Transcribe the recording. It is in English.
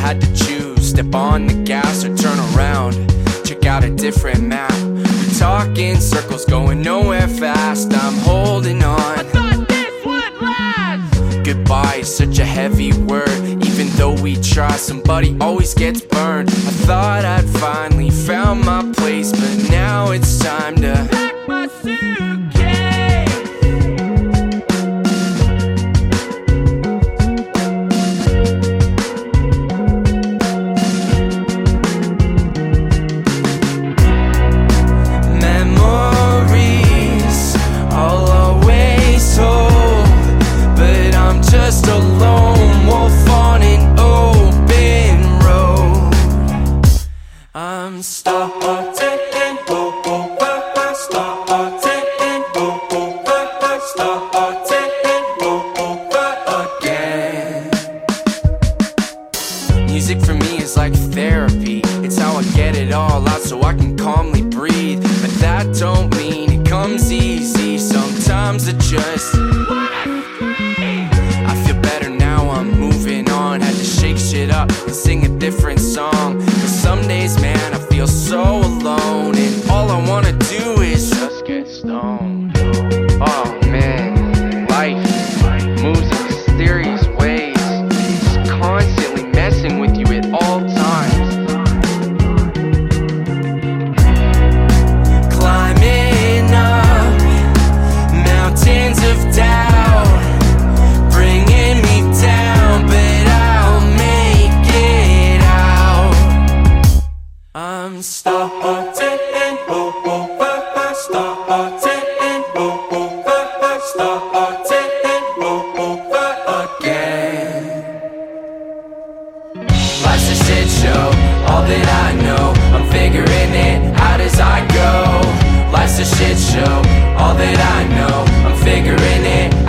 had to choose, step on the gas or turn around, check out a different map. We talk in circles, going nowhere fast. I'm holding on. I thought this would last. Goodbye is such a heavy word. Even though we try, somebody always gets burned. I thought I'd finally found my place, but now it's time to Pack my suitcase. Memories I'll always hold, but I'm just a lone wolf on an open road. I'm starting over, starting over, starting over again. Music for me is like therapy. It's how I get it all out so I can calmly breathe. But that don't mean it comes easy. Sometimes it just I feel better now, I'm moving on. Had to shake shit up and sing a different song. But some days, man, I feel so alone, and all I wanna do is just get stoned. Oh man, life moves in mysterious ways. It's constantly messing with you at all times. Climbing up mountains of doubt, bringing me down, but I'll make it out. I'm starting over, starting over, starting over again. Life's a shit show, all that I know, I'm figuring it out as I go. Life's a shit show, all that I know, I'm figuring it